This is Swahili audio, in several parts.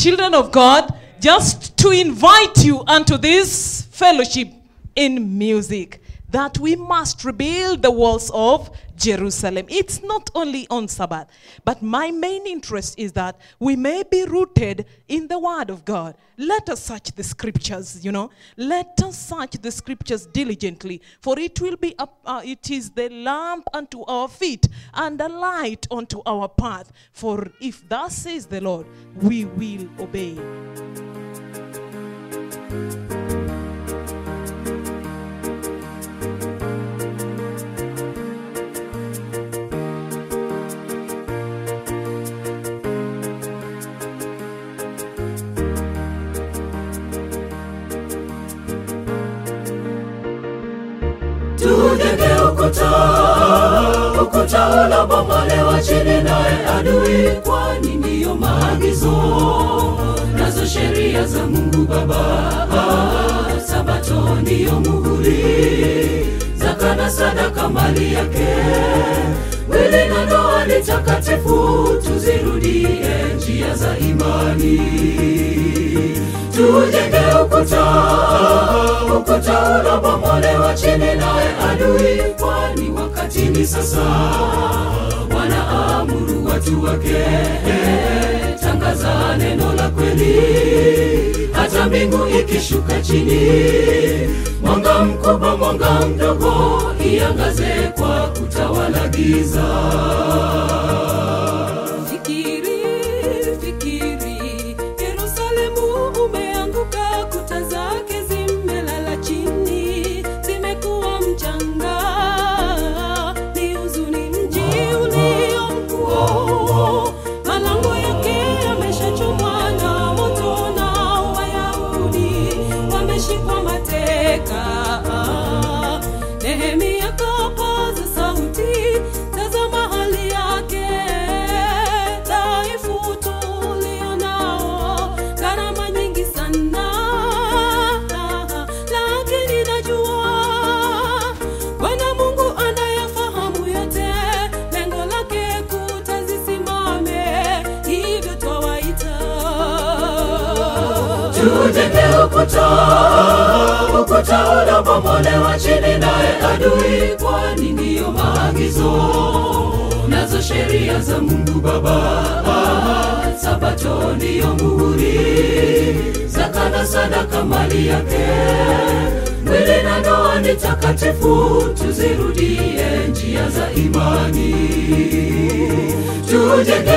children of God, just to invite you unto this fellowship in music, that we must rebuild the walls of Jerusalem. It's not only on Sabbath, but my main interest is that we may be rooted in the Word of God. Let us search the scriptures, Let us search the scriptures diligently, for it will be it is the lamp unto our feet and a light unto our path. For if thus says the Lord, we will obey. Tujenge ukuta unabomolewa chini naye adui, kwani ndiyo maagizo nazo sheria za Mungu Baba. Sabato ndiyo muhuri, zaka na sadaka mali yake. Mwili na ndoa ni takatifu, tuzirudie njia za imani. Tujenge ukuta unabomolewa chini naye adui, kwani wakati ni sasa. Wanaamuru watu wake, tangaza neno la kweli, hata mbingu ikishuka chini. Mwanga mkubwa, mwanga mdogo, iangaze kwa kutawala giza. Tujenge ukuta unabomolewa chini naye adui, kwani ndiyo maagizo nazo sheria za Mungu Baba. Sabato ndiyo muhuri, zaka na sadaka mali yake. Mwili na ndoa ni takatifu, tuzirudie njia za imani. Tujenge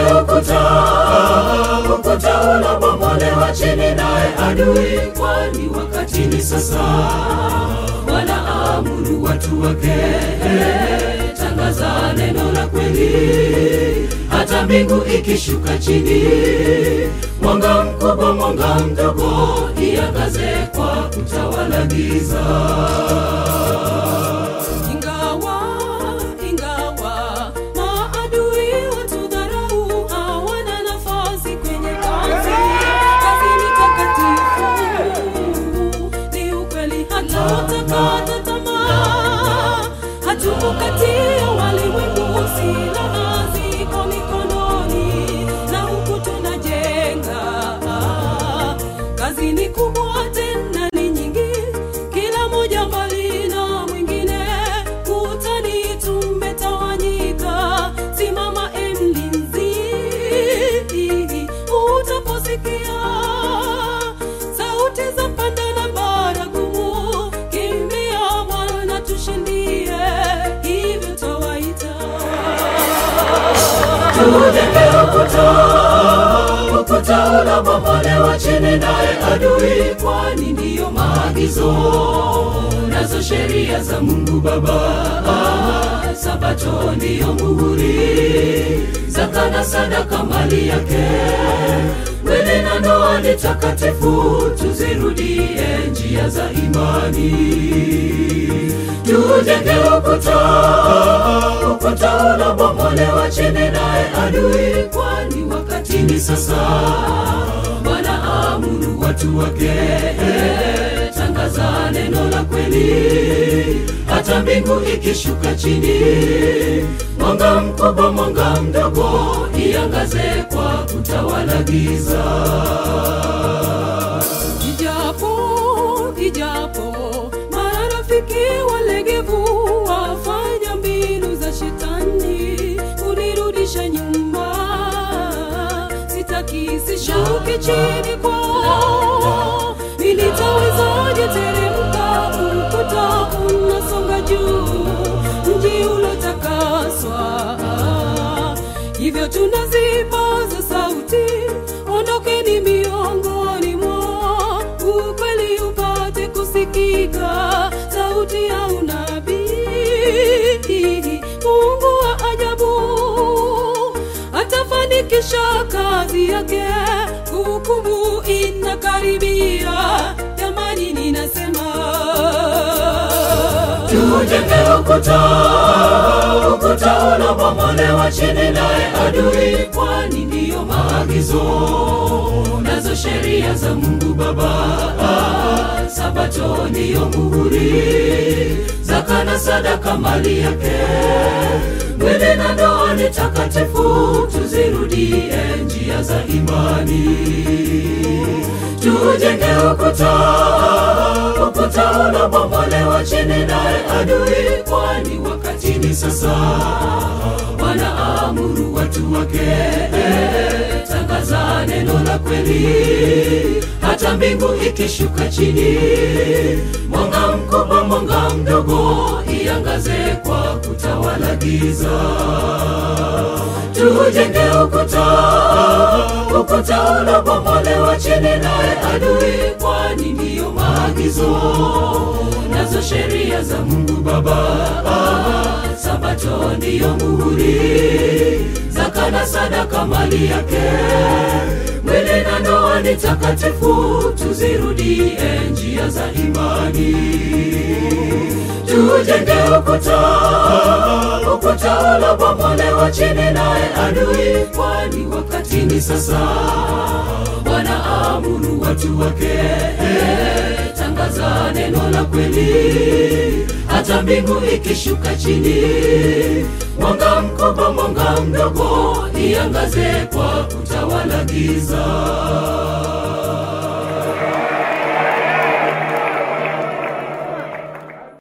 ukuta unabomolewa chini naye adui, kwani wakati ni sasa. Wanaamuru watu wake, tangaza neno la kweli, hata mbingu ikishuka chini. Mwanga mkubwa, mwanga mdogo, iangaze kwa kutawala giza. Hatukukatia walimwengu, silaha ziko mikononi, na huku tunajenga. Kazi ni kubwa tena ni nyingi, kila moja mbali na mwingine. Kutani tumetawanyika, simama mlinzi, utaposikia sauti za panda na baragumu, kimbia Bwana tushindie, hivyo tawaita. Tujenge ukuta unabomolewa chini naye adui, kwani ndiyo maagizo nazo sheria za Mungu Baba. Sabato ndiyo muhuri, zaka na sadaka mali yake. Mwili na ndoa ni takatifu, tuzirudie njia za imani. Tujenge ukuta unabomolewa chini naye adui, kwani wakati ni sasa. Wanaamuru watu wake, tangaza neno la kweli, hata mbingu ikishuka chini. Mwanga mkubwa, mwanga mdogo, iangaze kwa kutawala giza. Shuki chini kwao, nilitawezaje teremka? Ukuta unasonga juu, mji ulotakaswa. Hivyo tunazipaza sauti, ondokeni miongoni mwao, ukweli upate kusikika, sauti ya unabii. Mungu wa ajabu atafanikisha kazi yake, hukumu inakaribia. Jamani, ninasema tujenge ukuta unabomolewa chini naye adui, kwani ndiyo maagizo nazo sheria za Mungu Baba. Sabato ndiyo muhuri, zaka na sadaka mali yake. Mwili na ndoa ni takatifu, tuzirudie njia za imani. Tujenge ukuta unabomolewa chini naye adui, kwani wakati ni sasa. Wanaamuru watu wake, tangaza neno la kweli, hata mbingu ikishuka chini. Mwanga mkubwa, mwanga mdogo, iangaze kwa kutawala giza. Tujenge ukuta unabomolewa chini naye adui, kwani ndiyo maagizo nazo sheria za Mungu Baba. Sabato ndiyo muhuri, zaka na sadaka mali yake. Mwili na ndoa ni takatifu, tuzirudie njia za imani. Tujenge ukuta unabomolewa chini naye adui, kwani wakati ni sasa. Wanaamuru watu wake, tangaza neno la kweli, hata mbingu ikishuka chini. Mwanga mkubwa, mwanga mdogo, iangaze kwa kutawala giza.